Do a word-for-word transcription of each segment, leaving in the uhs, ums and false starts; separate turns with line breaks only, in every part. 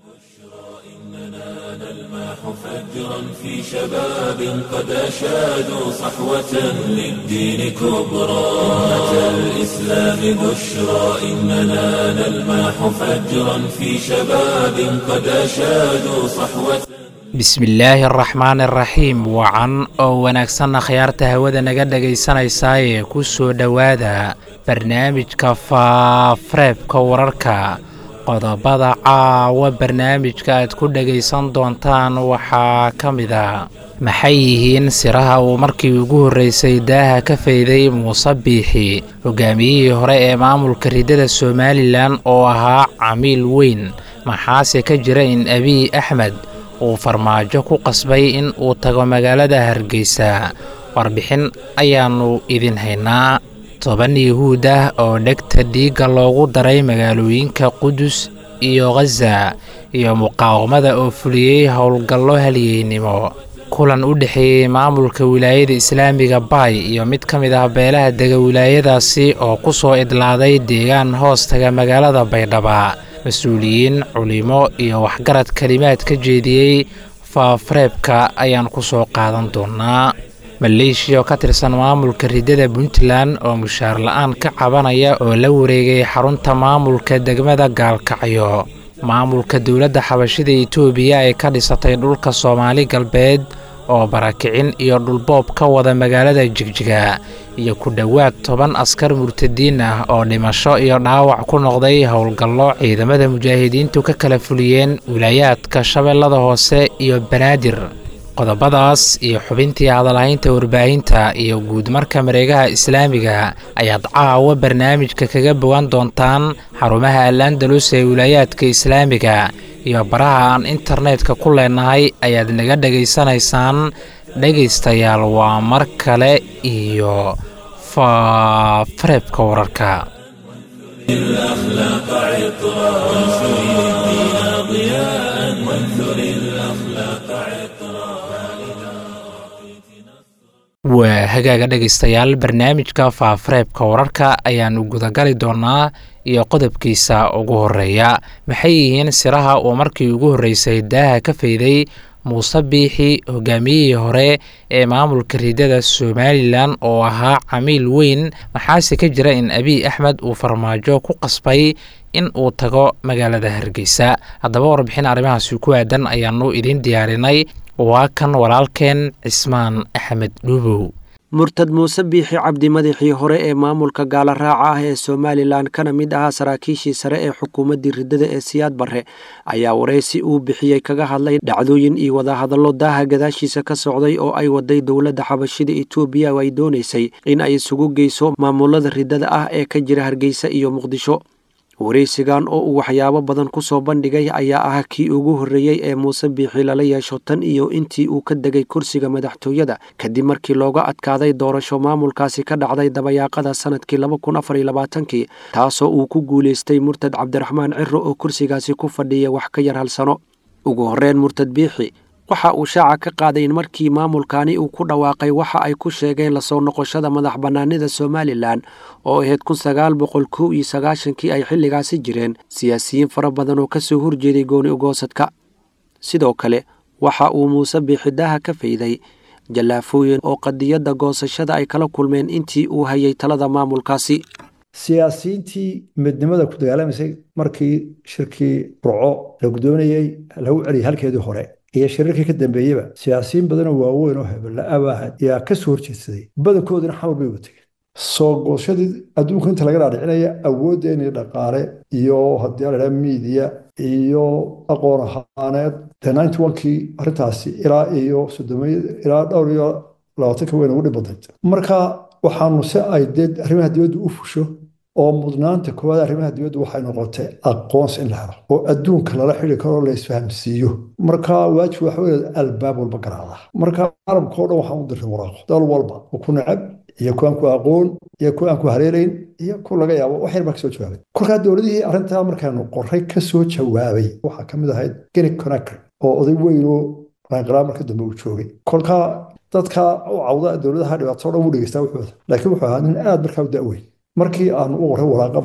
إننا نلمح فجرا في شباب قد أشادوا صحوة للدين كبرى. أمة الإسلام بشرى إننا نلمح فجرا في شباب قد أشادوا صحوة.
bismillaahi araxmaan araxiim wacan oo wanaagsanna khiyaarta hawada naga dhegaysanaysaayee ku soo dhowaada barnaamijka faafareebka wararka. qodobada caawa barnaamijka aad ku dhegaysan doontaan waxaa ka mid a maxay yihiin siraha uu markii ugu horreysay daaha ka fayday muuse biixi hogaamiyihii hore ee maamulka ridada somalilan oo ahaa camiil weyn, maxaase ka jira in abiy axmed uu farmaajo ku qasbay in uu tago magaalada hargeysa. warbixin ayaannu idin haynaa. toban yuhuud ah oo dhegta dhiigga loogu daray magaalooyinka qudus iyo khaza iyo muqaawamada oo fuliyey howlgallo halyeynimo. kulan u dhexeeyey maamulka wilaayada islaamiga baay iyo mid ka mid ah beelaha dega wilaayadaasi oo ku soo idlaaday deegaan hoostaga magaalada baydhaba. mas-uuliyiin culimo iyo waxgarad kalimaad ka jeediyey faafareebka ayaan ku soo qaadan doonaa. maleeshiya oo ka tirsan maamulka ridada puntland oo mushaar la-aan ka cabanaya oo la wareegay xarunta maamulka degmada gaalkacyo. maamulka dowladda xabashida itoobiya ee ka dhisatay dhulka soomaali galbeed oo barakicin iyo dhulboob ka wada magaalada jigjiga, iyo ku dhowaad toban askar murtadiin ah oo dhimasho iyo dhaawac ku noqday howlgallo ciidamada mujaahidiintu ka kala fuliyeen wilaayaadka shabeellada hoose iyo banaadir. qodobadaas iyo xubintii hadalhaynta warbaahinta iyo guud marka mareegaha islaamiga ayaad caawa barnaamijka kaga bogan doontaan. xarumaha al-andalus ee wilaayaadka islaamiga iyo baraha aan internetka ku leenahay ayaad naga dhegaysanaysaan. dhegaystayaal, waa mar kale iyo faafareebka wararka. waa hagaaga dhegaystayaal, barnaamijka faafareebka wararka ayaanu gudagali doonaa iyo qodobkiisa ugu horeeya. maxay yihiin siraha uu markii ugu horreysay daaha ka fayday muuse biixi hogaamiyihii hore ee maamulka ridada somalilan oo ahaa camiil weyn, maxaase ka jira in abiy axmed uu farmaajo ku qasbay in uu tago magaalada hargeysa? haddaba warbixin arrimahaasi ku aadan ayaanu idin diyaarinay. waa kan walaalkeen cismaan axmed dhuubow.
murtad muuse biixi cabdi, madaxii hore ee maamulka gaala raaca ah ee somalilan kana mid ahaa saraakiishii sare ee xukuumaddii ridada ee siyaad barre, ayaa wareysi uu bixiyey kaga hadlay dhacdooyin iyo wadahadallo daaha gadaashiisa ka socday oo ay waday dowladda xabashida itoobiya oo ay doonaysay in ay isugu geyso maamulada ridada ah ee ka jira hargeysa iyo muqdisho. wareysigan oo uu waxyaabo badan ku soo bandhigay ayaa ah kii ugu horreeyey ee muuse biixi lala yeesho tan iyo intii uu ka degay kursiga madaxtooyada kadib markii looga adkaaday doorasho maamulkaasi ka dhacday dabayaaqada sanadkii laba kun afar iyo labaatankii, taasoo uu ku guulaystay murtad cabdiraxmaan ciro oo kursigaasi ku fadhiya wax ka yar hal sano. ugu horreyn, murtad biixi waxa uu shaaca ka qaaday in markii maamulkani uu ku dhawaaqay waxa ay ku sheegeen lasoo noqoshada madax bannaanida somalilan oo ahayd kun sagaal boqol kow iyo sagaashankii ay xilligaasi jireen siyaasiyiin fara badan oo ka soo horjeeday gooni ugoosadka. sidoo kale waxa uu muuse biixi daaha ka fayday jallaafooyin oo qadiyadda goosashada ay kala kulmeen intii uu hayay talada maamulkaasi.
siyaasiyiintii midnimada ku dagaalamaysay markii shirkii burco la guddoonayey lagu celiyay halkeedii hore iyo shirarkii ka dambeeyeyba siyaasiyiin badanoo waaweyn oo hebella-abaahad ayaa ka soo horjeedsaday, badankoodina xamar bay uga tegeen. soo gooshadii adduunka inta laga dhaadhicinaya awooddeennii dhaqaale iyo haddii la dhaha miidiya iyo aqoon ahaaneed dee ninety onkii arrintaasi ilaa iyo soddoma ilaa dhowr iyo labaatanka weyn ugu dhib badnayd. marka waxaanu se ay dee arrimaha dibadda u fusho oo mudnaanta koowaad arrimaha dibadda waxay noqotay aqoonsi in la helo oo adduunka lala xidhi karo la isfahamsiiyo. marka waajib waxa weeye albaab walba garaacda. marka carabka oo dhan waxaan u diray waraaqo dal walba oo ku nacab iyo kuwaan ku aqoon iyo kuwaan ku hareerayn iyo ku laga yaabo wax yar baa ka soo jawaabay. kolkaa dowladihii arrintaa markaanu qoray ka soo jawaabay waxaa ka mid ahayd Guinea Conakry oo oday weyn oo raanqaraab marka dambe uu joogay. kolkaa dadka u cawda dowladaha dhibaato dhan u dhageystaa wuxuu laakiin wuxuu ahaa nin aad markaa u da'weyn. markii aanu u qoray waraaqo badan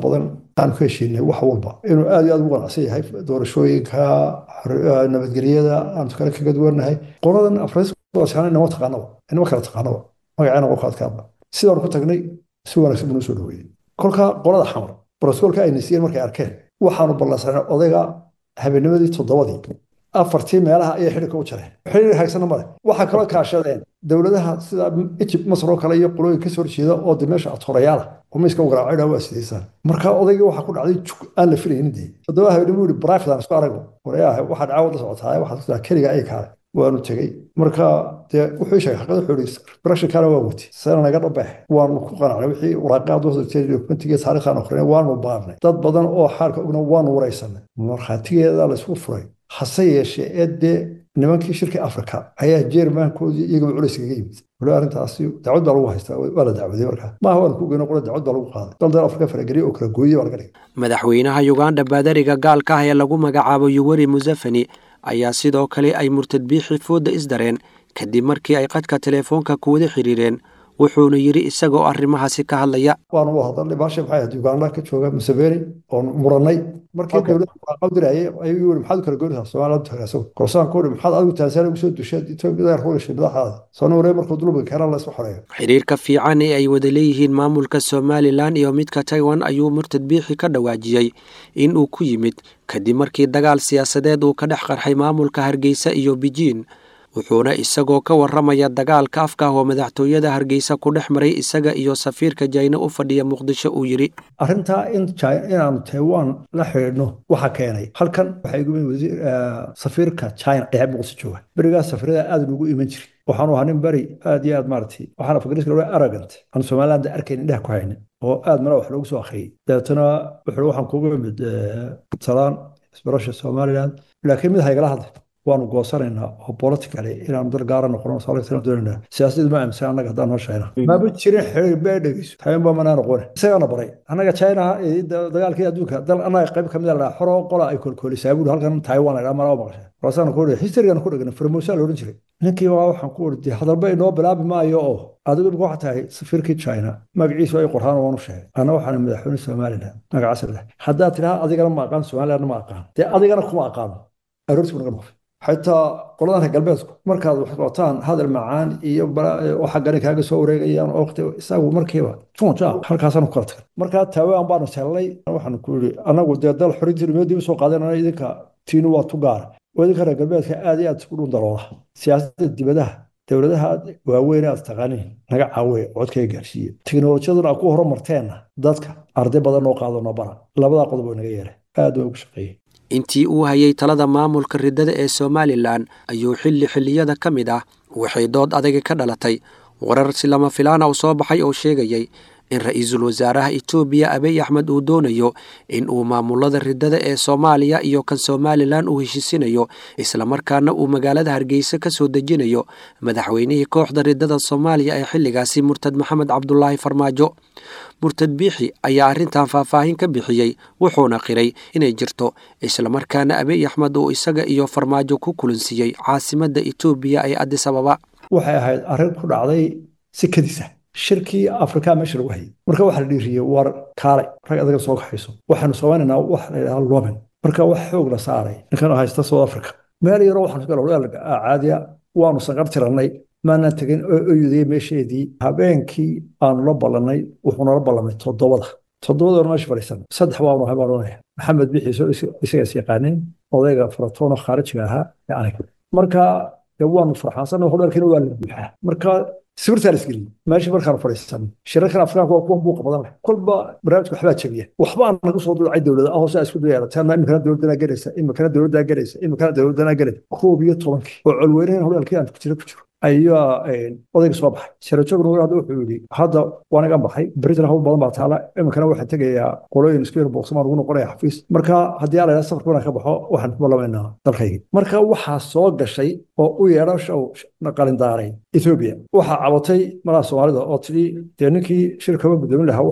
aan ka heshiinay wax walba inuu aad iyo aad ugu qanacsan yahay doorashooyinka nabadgelyada aan kale kaga duwanahay qoladan afraiska inama taqaanaba inama kala taqaanaba magaceena qolka adkaaba sidaan ku tagnay si wanaagsan buu noo soo dhaweeyey kolka qolada xamar brotokolka ayna siiyeen markay arkeen waxaanu ballansanay odayga habeennimadii toddobadii afartii meelaha ayay xidhigka u jareen xidhig haagsana male waxaa kaloo kaashadeen dowladaha sida Egypt Masar oo kale iyo qolooyin ka soo horjeeda oo dimeesha atoorayaala oo miiska ugu raacay waa sideesan marka odaygii waxa ku dhacday jug aan la filaynin dii toddoba habeenimo uu braafidan isku arago warayaha waxa dhacay socotaa waxa sida kaliya ay kaale waanu tagay marka dee wuxuu sheegay xaqada xuliis barasha kale waa wati sana naga dhabax waanu ku qanacnay wixii waraaqaad oo jeediyay dokumentiga taariikhan oo kale waanu baarnay dad badan oo xaalka ogna waanu wareysanay marxatigeeda la isku furay hase yeeshee eedde nimankii shirka Afrika ayaa Jeermaankoodii iyaga culis kaga yimid wala arintaasi dacwad baa lagu haystaa wala dacwaday markaa ma hawaan ku geeno qolo dacwad baa lagu qaaday dalda Afrika farageliyo oo kala gooyay baa laga dhigay
madaxweynaha Uganda baadariga gaalka ah ee lagu magacaabo Yoweri Museveni ayaa sidoo kale ay murtad biixi fooda isdareen kadib markii ay qadka telefoonka ku wada xiriireen wuxuuna yiri isagoo arrimahaasi ka hadlaya
waanu u hadalnay baasha maxay ahayd Uganda ka jooga Museveni oo muranay markii dowladda qowdirayay ayuu yiri maxaad kala gooraysaa Soomaaliland tagaaso koosaan koor maxaad adigu taasana ugu soo dushay Itoobiya ruushka madaxda soo wareey markuu dulubka kana la isku xoreeyo
xiriirka fiican ee ay wada leeyihiin maamulka Somaliland iyo midka Taiwan ayuu murtad biixi ka dhawaajiyay in uu ku yimid kadib markii dagaal siyaasadeed uu ka dhex qarxay maamulka Hargeysa iyo Beijing wuxuuna isagoo ka waramaya dagaalka afka oo madaxtooyada Hargeysa ku dhex maray isaga iyo safiirka China u fadhiya Muqdisho uu yiri
arinta in China inaan Taiwan la xiriirno waxa keenay halkan waxa igu yimid wasiir safiirka China ee Muqdisho jooga bariga safiirada aad ugu iman jiray waxaanu ahayn bari aad iyo aad maartay waxaana fakriska loo arrogant aan Soomaaliland arkayn indhaha ku haynin oo aad mara wax lagu soo akhriyay dadana wuxuu waxaan kugu yimid talaan isbarasha Soomaaliland laakiin mid haygala hadlay waanu goosanaynaa oo politically inaan dal gaar ah noqono saalaysan doonayna siyaasadda ma amsan anaga hadaan noo sheegna ma ba jirin xiriir beedhigiisu tayn baa manaan noqon isagana baray anaga China dagaalkii adduunka dal anaga qayb kamid ah xoro qola ay kolkolisay buu halkan Taiwan ay amara maqashay raasana ku dhigay history-gan ku dhigay farmoosa loo oran jiray ninkii waa waxaan ku orday hadalba inoo bilaabi maayo oo adigu waxa tahay safiirkii China magaciisu ay qoraan oo sheegay ana waxaan madaxweyne Soomaaliland magacaas leh hadda tiraa adigana ma aqaan Soomaaliland ma aqaan de adigana kuma aqaan aroortii naga noqon حتى قلنا galbeedku markaad wax qotaan hadal macaan iyo waxa gari kaaga soo wareegayaan waqti isagu markiiba tunta halkaasaan ku qartay marka Taiwan baan helay waxaan ku yiri anagu dal xuriintii soo qaadanay idinka tiinu waa tugaar wadinka galbeedka aad iyo aad isku dhundalooda siyaasadda dibadaha dowladaha waaweyn aad taqaaniin naga caawiyo codkay gaarsiiyo tiknoolajiyaduna ku horumarteena dadka arday badan oo qaadano bara labada qodob oo naga yeeray aad ugu shaqeeyay
intii uu hayay talada maamulka ridada ee Somaliland ayuu xilli xilliyada kamid ah waxay dood adag ka dhalatay warar si lama filaan ah soo baxay oo sheegayay in ra'iisul wasaaraha Itoobiya Abiy Ahmed uu doonayo in uu maamulada ridada ee Soomaaliya iyo kan Somaliland uu heshiisinayo isla markaana uu magaalada Hargeysa ka soo dejinayo madaxweynihii kooxda ridada Soomaaliya ee xilligaasi Murtad Maxamed Cabdullaahi Farmaajo murtad biixi ayaa arintan faahfaahin ka bixiyay wuxuuna qiray inay jirto isla markaana Abiy Ahmed uu isaga iyo Farmaajo ku kulansiiyay caasimadda Itoobiya ee Addis Ababa
waxay ahayd arrin ku dhacday si kadisa shirkii Afrika meesha lagu hayay marka waxa la dhiiriyay war kaalay rag adaga soo kaxayso waxaanu soomaynaa wax la yiraahdo looban marka wax xoog la saaray ninkan haysta South Africa meel yaro waxaan ka loo caadiya waanu sanqar tiranay maana tagin oo yidii meesheedii habeenkii aan la balanay wuxuu nala balamay toddobada toddobada meesha fariisan saddex waa uu habaarnay maxamed bixiso isaga yaqaaneen odayga faratoona khaarijiga ahaa yaani marka waanu farxaansan oo hodarkina waa la buuxaa marka sawirtaan isgelin meesha markaan fariisan shirarka Afrikaanka waa kuwa buuq badan kulba barnaamijku waxba jabiya waxba aan naga soo dulcay dawladda ah oo saa isku dayay taana imkana dawladda galaysa imkana dawladda galaysa imkana dawladda galaysa koob iyo toban oo culweyneen hodarkii aan ku jira ku jiro ayaa odayga soo baxay shirajoogu wuxuu wuxuu yiri hadda waanaga baxay Britain hawl badan baa taala imkana waxa tagaya qolooyin isku yar boqsmaan ugu noqonaya xafiis marka hadii aan la safar ka baxo waxaan ku lamaynaa dalkayga marka waxa soo gashay oo u yeerasho naqalin daaray Ethiopia waxa cabatay mara Soomaalida oo tidii ninkii shirkaba gudoomin lahaa wuxuu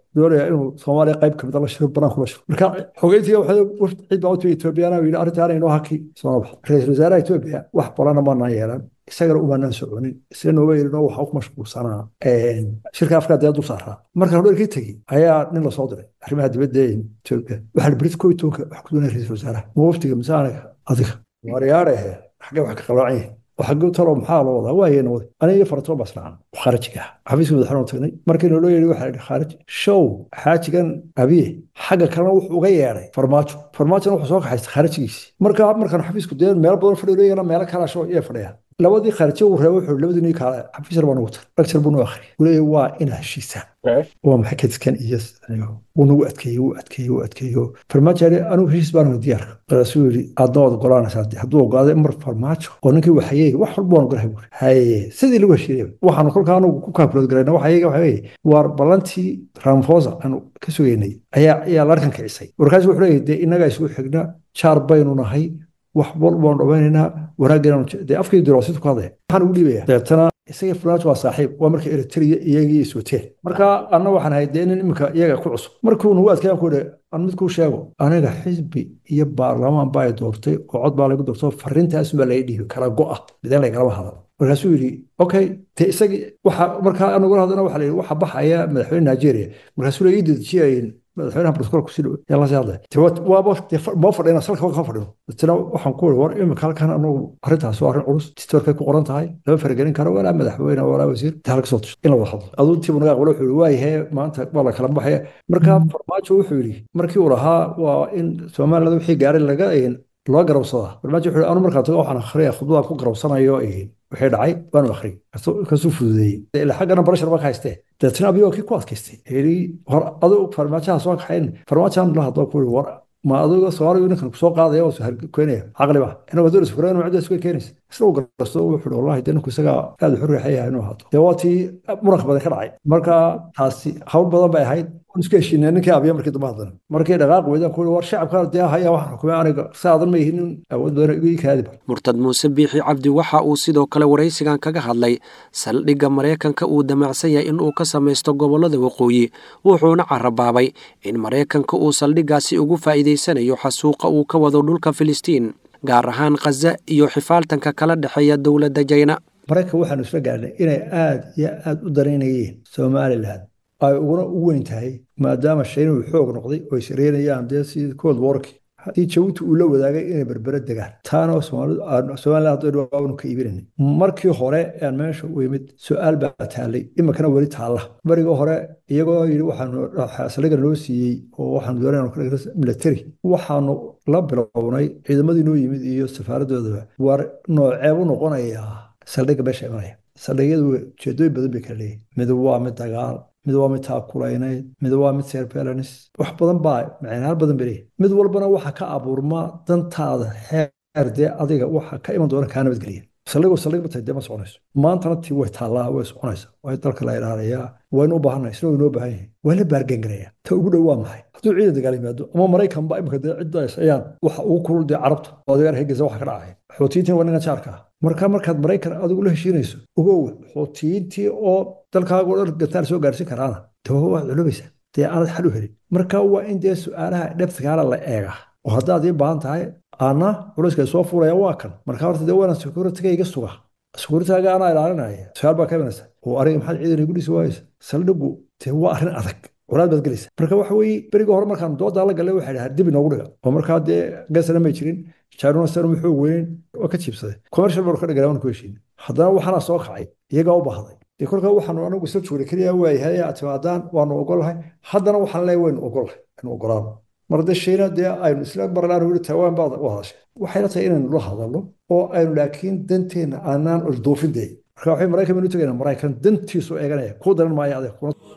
doonaya inuu Soomaaliya qayb ka mid ah la shiro banaan kula shiro marka xogeyntii waxay wafd cid baa u tiri Ethiopia iyo arrintan inoo haki soo bax ra'iisul wasaaraha Ethiopia wax balana ma naayeelan isagana uma naan soconin isagana way inoo waxa ku mashquulsanaa ee shirka Afrika dad u saaraa marka hore ka tagi ayaa nin la soo diray arrimaha dibadda ee Ethiopia waxa Brit Koytonka wax ku doonay ra'iisul wasaaraha waftiga misaanaga adiga wariyaaraha xagga wax ka qalacay وحقو ترى محال وضع وهي نوض أنا يفرط بس نعم وخارجها حفيز من الحرم تغني مركن لو يلي واحد خارج شو حاجة كان أبيه حاجة كان وغيره فرماتو فرماتو نروح سوق حيس خارجيس مركن مركن حفيز كدير ميل بدون فلوري أنا ميلك على شو يفريها لو دي خارجه وروح لو دي نيك حفيز ربانوت أكثر بنو آخر ولا وا إنها الشيسة ومحكت كان إياس ونوقت كي وقت كي وقت كي فرماتو أنا وحيس بانو ديار رسولي أضاد قرآن سادي هدوه قاعد أمر فرماتو ونكي وحيي wax walba aan garahay hay sidii lagu heshiiyay waxaan kolkaan ku kaablood gareynaa waxayga waxay war balantii Ramaphosa aan ka sugeynay ayaa ayaa la arkan kicisay warkaas wuxuu leeyahay inaga isku xigna char baynu nahay wax walba aan dhawaynaa waraagana de afkii diraasadku ka haday waxaan u dhiibaya deetana isaga Farmaajo waa saaxiib waa markii Eritrea iyagii iswateen marka anna waxaan hayday in imika iyaga ku cusub markuu uu adkaan ku dheer aan mid ku sheego aniga xisbi iyo baarlamaan baa doortay oo cod baa lagu doortay fariintaas ma lay dhiibi kala go'a midaan la kala hadal markaasuu yiri okay te isaga waxa marka anagu hadana waxa leeyahay waxa baxaya madaxweynaha Nigeria markaasuu leeyahay idin madaxweynaha Brazil ku sidoo yalla saada tawad waa boos ma fadhina salka ka fadhino tina waxaan ku war imika halkan anagu arintaas waa arin culus tistoorka ku qoran tahay laba fargelin karo wala madaxweyne wala wasiir taal ka soo tushay in la wada hadlo aduu tibu naga wala wuxuu waayahay maanta wala kala baxay marka Farmaajo wuxuu yiri markii uu lahaa waa in Soomaaliland wixii gaaray laga een loo garowsada Farmaajo wuxuu anu markaa tago waxaan akhriyaa khudbada ku garowsanayo ee waxay dhacay baan akhri ka soo fududeeyay ila xaqana barashar ma haystee dadna abiyo ki ku adkaystay heli hor adoo Farmaajo soo kaxayn Farmaajo la hadlo ku war ma adoo Soomaaliya ninkan soo qaadayo oo soo keenay aqli ba inuu wado isku keenay macda isku keenay isoo garowsto wuxuu wallahi danku isaga aad u xurriyahay inuu hado dawaati muraqbada ka dhacay marka taasi hawl badan bay ahayd isku heshiinay ninkii abiyo markii damaadan markii dhaqaaq weydaan ku war shacabka deehaya wax xukumay aniga saadan ma yihiin awood badan igu kaadib
Murtad Muuse Biixi Cabdi waxa uu sidoo kale wareysigan kaga hadlay saldhigga Mareykanka uu damacsan yahay in uu ka sameesto gobolada waqooyi wuxuuna carabaabay in Mareykanka uu saldhiggaasi ugu faa'iideysanayo xasuuqa uu ka wado dhulka Filistiin gaar ahaan Gaza iyo xifaaltanka kala dhaxeeya dawladda Jayna
Mareykanka waxaan isla gaarnay inay aad iyo aad u dareynayeen Soomaaliland ay ugu weyn tahay maadaama shaynu xoog noqday oo isreeyayaan dee si Cold War-kii hadii Jabuuti uu la wadaagay inay berbera degaan taana Soomaaliland Soomaaliland oo ka iibinay markii hore aan meesha u yimid su'aal baa taalay imikana wali taala bariga hore iyagoo yiri waxaan asaliga loo siiyay oo waxaan doonaynaa kala military waxaan la bilownay ciidamadii noo yimid iyo safaaradooda war noocee u noqonaya saldhigga beesha imanaya saldhigyadu jeedooyin badan bay kala leeyihiin mid waa mid dagaal mid waa mid taakulaynay mid waa mid surveillance wax badan baa macnaheed badan bari mid walbana waxa ka abuurma dantaada xeerde adiga waxa ka iman doona ka nabadgeliya saldhigu saldhig batay dema soconayso maantana tii way taalaa way soconaysa way dalka la ilaaliyaa waynu u baahanay sidoo inoo baahan yahay waa la baargangaraya ta ugu dhow waa maxay hadduu ciidan dagaal yimaado ama Mareykan ba imika cidda ayaan waxa uu kulul dee carabta oo dagaal heegaysa waxa ka dhacay xoutiyiinta waa ninka jaarka marka markaad Mareykan adigu la heshiinayso ogow xoutiyiintii oo dalkaaga oo gataar soo gaarsiin karaana tawo waa culubaysa dee aad xal u helin marka waa in dee su'aalaha dhabtagaala la eega oo haddaad ii baahan tahay ana culayska soo fuulaya waa kan marka horta dee waan security-ga iga suga security-ga ana ilaalinaya su'aal baa ka imanaysa oo ariga maxaad ciidan igu dhisi waaysa saldhigu tee waa arrin adag walaad baad galaysa marka waxa weeye bariga hore markaan dooda la galay waxa dhahay dib inoogu dhiga oo marka dee gasana ma jirin jaaruna sar wuxuu weyn oo ka jiibsaday commercial baa ka dhigay ku heshiin haddana waxana soo kacay iyaga u baahday ee kolka waxaan anagu soo joogay kaliya waa yahay aadaan waan ogolahay haddana waxaan leeyahay waan ogolahay inuu ogolaado marda shayna dee aynu isla barlaan weli tawaan baad u hadashay waxay la tahay inaan la hadalno oo aynu laakiin danteena aanan u doofidey marka waxay Mareykan inuu tagayna Mareykan dantiisu eeganaya ku daran maayo adeeg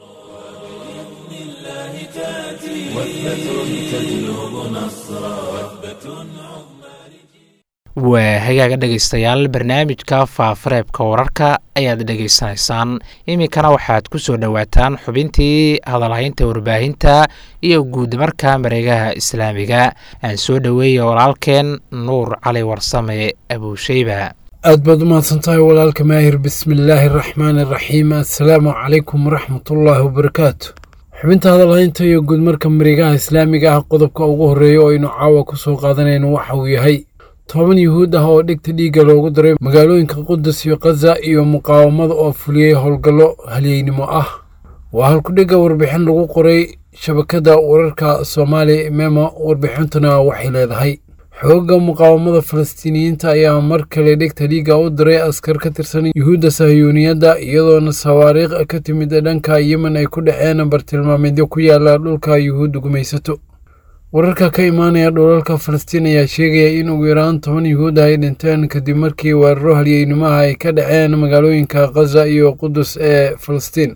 waa hagaaga dhegaystayaal barnaamijka faafareebka wararka ayaad dhegaysanaysaan iminkana waxaad ku soo dhowaataan xubintii hadalhaynta warbaahinta iyo guud marka mareegaha islaamiga aan soo dhoweeya walaalkeen nuur cali warsame abuushayba
aad baad u mahadsantahay walaalka maahir bismillaahi araxmaani araxiim assalaamu calaykum waraxmatullaahi wabarakaatu xubinta hadalhaynta iyo guudmarka mareegaha islaamiga ah qodobka ugu horreeya oo aynu caawa ku soo qaadanayno waxa uu yahay toban yuhuud ah oo dhigta dhiigga loogu daray magaalooyinka qudus iyo khaza iyo muqaawamada oo fuliyey howlgallo halyeynimo ah waa halkudhigga warbixin lagu qoray shabakadda wararka soomaali memo warbixintuna waxay leedahay xoogga muqaawamada falastiiniyiinta ayaa mar kale dhigta dhiigga u diray askar ka tirsan yuhuudda sahiyuuniyadda iyadoona sawaariikh ka timid dhanka yemen ay ku dhaceen bartilmaameedyo ku yaala dhulka yuhuudda gumaysato wararka ka imaanaya dhulalka falastiin ayaa sheegaya in ugu yaraan toban yuhuud ay dhinteen kadib markii weeraro halyeynimaha ay ka dhaceen magaalooyinka khaza iyo qudus ee falastiin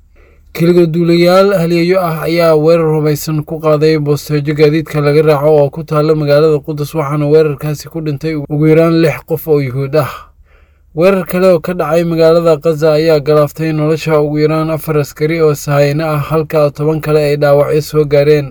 keliga duulayaal halyeeyo ah ayaa weerar hubaysan ku qaaday boosteejo gaadiidka laga raaco oo ku taalla magaalada qudus waxaana weerarkaasi ku dhintay ugu yaraan lix qof oo yuhuud ah weerar kale oo ka dhacay magaalada khaza ayaa galaaftay nolosha ugu yaraan afar askari oo sahayno ah halka toban kale ay dhaawacyo soo gaareen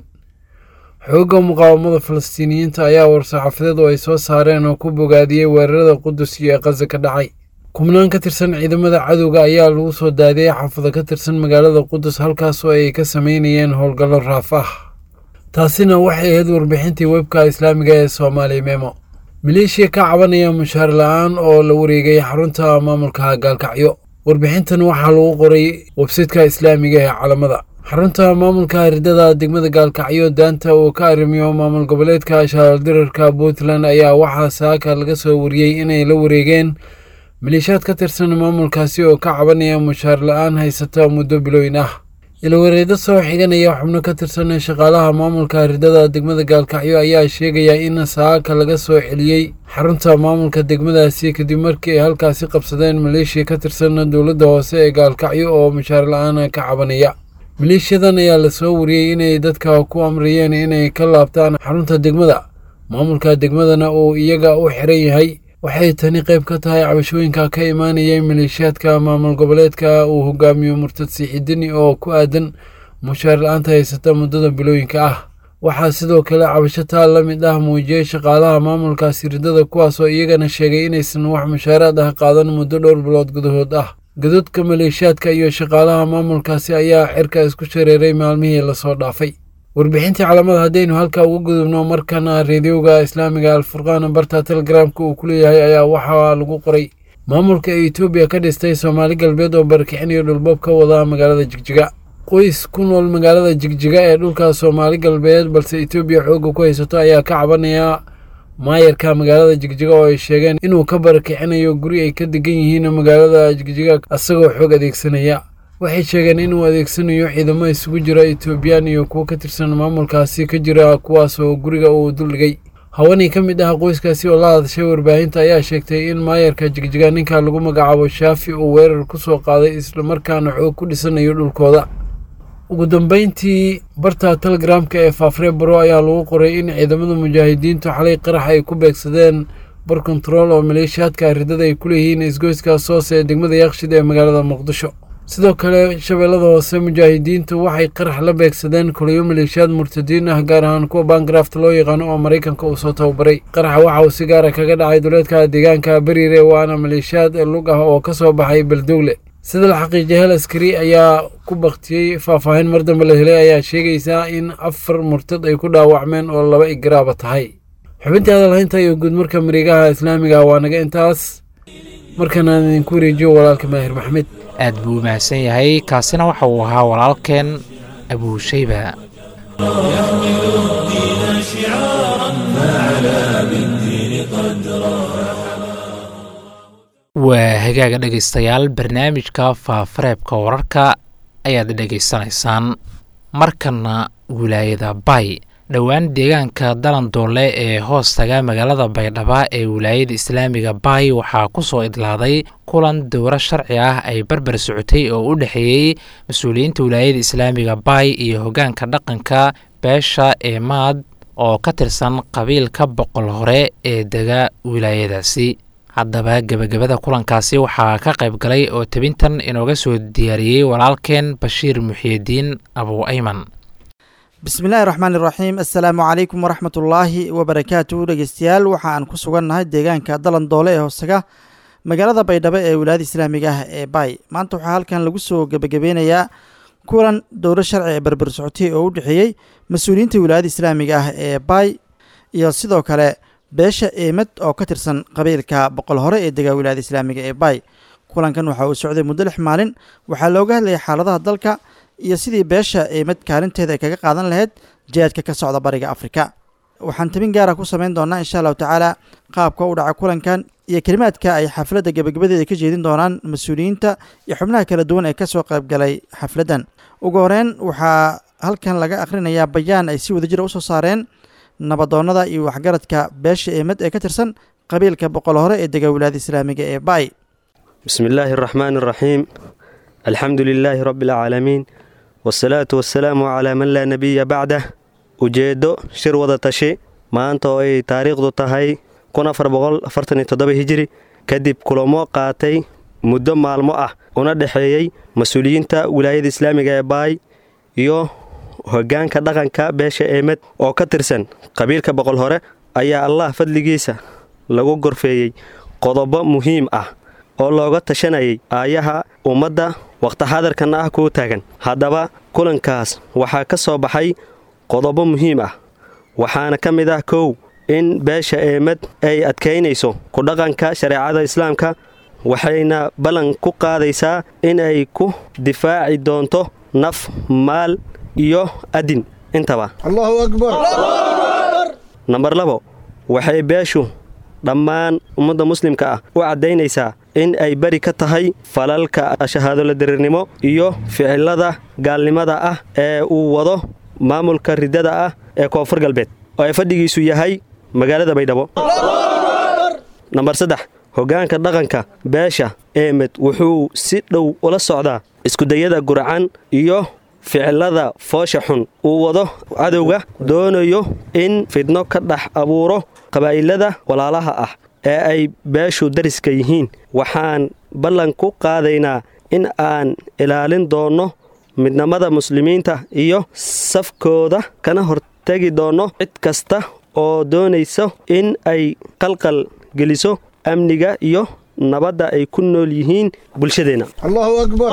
xoogga muqaawamada falastiiniyiinta ayaa war-saxaafadeed oo ay soo saareen oo ku bogaadiyey weerarada qudus iyo khaza ka dhacay kubnaan ka tirsan ciidamada cadowga ayaa lagu soo daadiyey xaafado ka tirsan magaalada qudus halkaasoo ay ka sameynayeen howlgallo raaf ah taasina waxay ahayd warbixintii webka islaamiga ee soomaali memo maleeshiya ka cabanaya mushaar la-aan oo la wareegay xarunta maamulka gaalkacyo warbixintan waxaa lagu qoray websaytka islaamiga ee calamada xarunta maamulka ridada degmada gaalkacyo daanta uu ka arrimiyo maamul goboleedka shaaldirarka puntland ayaa waxaa saaka laga soo wariyey inay la wareegeen maleeshiyaad ka tirsan maamulkaasi oo ka cabanaya mushaar la-aan haysata muddo bilooyin ah ilwareedo soo xiganaya xubno ka tirsan shaqaalaha maamulka ridada degmada gaalkacyo ayaa sheegaya in saaka laga soo celiyey xarunta maamulka degmadaasi kadib markii ay halkaasi qabsadeen maleeshiya ka tirsan dowladda hoose ee gaalkacyo oo mushaar la-aan ka cabanaya maleeshiyadan ayaa lasoo wariyey inay dadka ku amriyeen inay ka laabtaan xarunta degmada maamulka degmadana uu iyaga u xiran yahay waxay tani qayb ka tahay cabashooyinka ka imaanayay maleeshiyaadka maamul goboleedka uu hogaamiyo murtad siixidini oo ku aadan mushaar la-aanta haysata muddada bilooyinka ah waxaa sidoo kale cabashataa la mid ah muujiyey shaqaalaha maamulkaasi ridada kuwaasoo iyagana sheegay inaysan wax mushaaraad ah qaadan muddo dhowr bilood gudahood ah gadoodka maleeshiyaadka iyo shaqaalaha maamulkaasi ayaa cirka isku shareeray maalmihii lasoo dhaafay warbixintii calamada haddaynu halka uga gudubno markana reediyowga islaamiga alfurqaan barta telegramka uu ku leeyahay ayaa waxaa lagu qoray maamulka ee etoobiya ka dhistay soomaali galbeed oo barakicinayo dhulboob ka wada magaalada jigjiga qoys ku nool magaalada jigjiga ee dhulka soomaali galbeed balse etoobiya xoogga ku haysato ayaa ka cabanaya maayarka magaalada jigjiga oo ay sheegeen inuu ka barakicinayo guri ay ka degan yihiin magaalada jigjiga asagoo xoog adeegsanaya waxay sheegeen inuu adeegsanayo ciidamo isugu jira etoobiyaan iyo kuwo ka tirsan maamulkaasi ka jira kuwaasoo guriga uu duldhigay haweenay ka mid ah qoyskaasi oo la hadashay warbaahinta ayaa sheegtay in maayarka jigjiga ninka lagu magacaabo shaafi uu weerar ku soo qaaday islamarkaana xoog ku dhisanayo dhulkooda ugu dambeyntii barta telegramka ee faafreebaro ayaa lagu qoray in ciidamada mujaahidiintu xalay qarax ay ku beegsadeen bar kontarool oo maleeshiyaadka ridada ay ku leeyihiin isgoyska soose ee degmada yaaqshid ee magaalada muqdisho sidoo kale shabeellada hoose mujaahidiintu waxay qarax la beegsadeen kuliyo maleeshiyaad murtadiin ah gaar ahaan kuwa baangarafta loo yaqaano oo maraykanka uu soo tababaray qaraxa waxa uu si gaara kaga dhacay duleedka deegaanka beriire waana maleeshiyaad lug ah oo ka soo baxay beldowle sida la xaqiijiyay hal askari ayaa ku baktiyey faahfaahin mar dambe la helay ayaa sheegaysaa in afar murtad ay ku dhaawacmeen oo laba igaraaba tahay xubintii hadalhaynta iyo guudmarka mareegaha islaamiga waa naga intaas markana aan idinku wareejiyo walaalka maahir maxmed
aad buu mahadsan yahay kaasina waxa uu ahaa walaalkeen abuushayba waa hagaaga dhegaystayaal barnaamijka faafareebka wararka ayaad dhegaysanaysaan markana wilaayada bay dhowaan deegaanka dalandoole ee hoos taga magaalada baydhaba ee wilaayada islaamiga bay waxaa ku soo idlaaday kulan dowro sharci ah ay barbar socotay oo u dhexeeyey mas-uuliyiinta wilaayada islaamiga bay iyo hoggaanka dhaqanka beesha eemaad oo ka tirsan qabiilka boqol hore ee dega wilaayadaasi haddaba gebagabada kulankaasi waxaa ka qayb galay oo tebintan inooga soo diyaariyey walaalkeen bashiir muxiidiin abu ayman
bismillahi raxmaani raxiim assalaamu calaykum waraxmat ullaahi wabarakaatu dhegeystayaal waxa aan ku sugannahay deegaanka dalandoole ee hoosaga magaalada baydhabo ee wilaayada islaamiga ah ee bay maanta waxaa halkan lagu soo gebagabeynayaa kulan dowlo sharci ee berber socotay oo u dhexeeyey mas-uuliyiinta wilaayada islaamiga ah ee baay iyo sidoo kale beesha eemad oo ka tirsan qabiilka boqol hore ee degaa wilaayada islaamiga ee baay kulankan waxa uu socday muddo lix maalin waxaa looga hadlayay xaaladaha dalka iyo sidii beesha eemad kaalinteeda ay kaga qaadan lahayd jihaadka ka socda bariga afrika waxaan tabin gaara ku samayn doonaa insha allahu tacaala qaabka u dhaca kulankan iyo kelimaadka ay xafladda gebagabadeeda ka jeedin doonaan mas-uuliyiinta iyo xubnaha kala duwan ee ka soo qaybgalay xafladdan ugu horeyn waxaa halkan laga akhrinayaa bayaan ay si wadajira u soo saareen nabadoonnada iyo waxgaradka beesha eemad ee ka tirsan qabiilka boqol hore ee degaa wilaayada islaamiga ee baay
bismi illaahi araxmaani araxiim alxamdu lilaahi rabbi alcaalamiin wasalaatu wasalaamu calaa man laa nebiya bacdah ujeeddo shir wada tashi maanta oo ay taariikhdu tahay kun afar boqol afartan iyo toddoba hijiri kadib kulamo qaatay muddo maalmo ah una dhexeeyey mas-uuliyiinta wilaayada islaamiga ee baay iyo hoggaanka dhaqanka beesha eemad oo ka tirsan qabiilka boqol hore ayaa allah fadligiisa lagu gorfeeyey qodobo muhiim ah oo looga tashanayay aayaha ummadda waqtixaadarkana ah kuu taagan haddaba kulankaas waxaa ka soo baxay qodobo muhiim ah waxaana ka mid ah kow in beesha eemad ay adkaynayso ku dhaqanka shareecada islaamka waxayna ballan ku qaadaysaa in ay ku difaaci doonto naf maal iyo adin intaba
allahu akbar
nambar labo waxay beeshu dhammaan ummadda muslimka ah u caddaynaysaa in ay beri ka tahay falalka shahaadoladirirnimo iyo ficilada gaalnimada ah ee uu wado maamulka riddada ah ee koonfur galbeed oo ay fadhigiisu yahay magaalada baydhabo nambar saddex hoggaanka dhaqanka beesha eemad wuxuu si dhow ula socdaa iskudayada guracan iyo ficilada foosha xun uu wado cadowga doonayo in fidno ka dhex abuuro qabaa'ilada walaalaha ah ee ay beeshu dariska yihiin waxaan ballan ku qaadaynaa in aan ilaalin doonno midnimada muslimiinta iyo safkooda kana hortegi doonno cid kasta oo doonaysa in ay qalqal geliso amniga iyo nabadda ay ku nool yihiin bulshadeenna
allahu akbar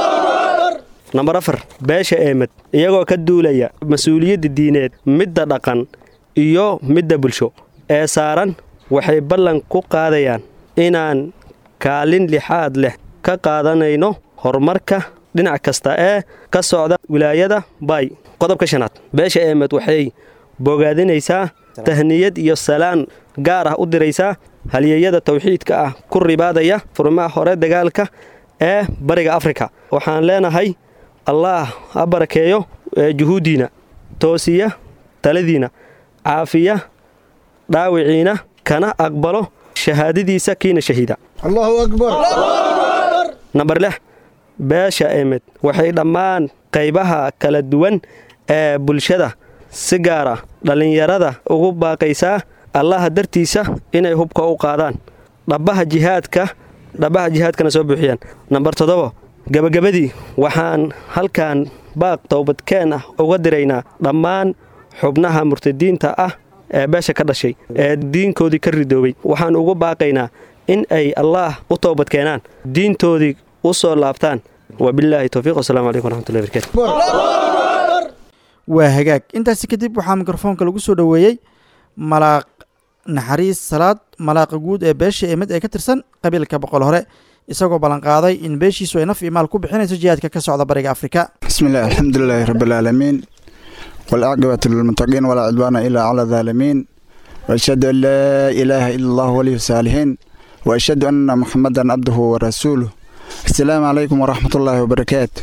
nambar afar beesha eemad iyagoo ka duulaya mas-uuliyadda diineed midda dhaqan iyo midda bulsho ee saaran waxay ballan ku qaadayaan inaan kaalin lixaad leh ka qaadanayno horumarka dhinac kasta ee ka socda wilaayada baay qodobka shanaad beesha eemad waxay bogaadinaysaa tahniyad iyo salaan gaar ah u diraysaa halyeeyada tawxiidka ah ku ribaadaya furmaha hore dagaalka ee bariga afrika waxaan leenahay allaah ha barakeeyo juhuuddiina toosiya taladiina caafiya dhaawiciina kana aqbalo shahaadadiisa kiina shahiida
allahu akbar
nambar lix beesha eemad waxay dhammaan qaybaha kala duwan ee bulshada si gaar ah dhallinyarada ugu baaqaysaa allaha dartiisa inay hubka u qaadaan dhabaha jihaadka dhabaha jihaadkana soo buuxiyaan nambar toddoba gabagabadii waxaan halkan baaq towbadkeen ah uga diraynaa dhammaan xubnaha murtadiinta ah ee beesha ka dhashay ee diinkoodii ka ridoobay waxaan ugu baaqaynaa in ay allaah u toobadkeenaan diintoodii u soo laabtaan wabilaahi towfiiq wasalaamu calaykum waraxmatullahi barakaatu
waa hagaag intaasi kadib waxaa mikrofoonka lagu soo dhoweeyey malaaq naxariis salaad malaaqa guud ee beesha eemad ee ka tirsan qabiilka boqol hore isagoo ballanqaaday in beeshiisu ay naf iyo maal ku bixinayso jihaadka ka socda bariga afrika
bismillahi alxamdulilaahi rabbilcaalamiin walcaaqibatu lilmuttaqiin walaa cudwaana ilaa cala daalimiin waashhadu an laa ilaaha ila allah waliyu saalixiin waashhadu anna muxamadan cabduhu warasuuluh asalaamu calaykum waraxmatullaahi wabarakaatu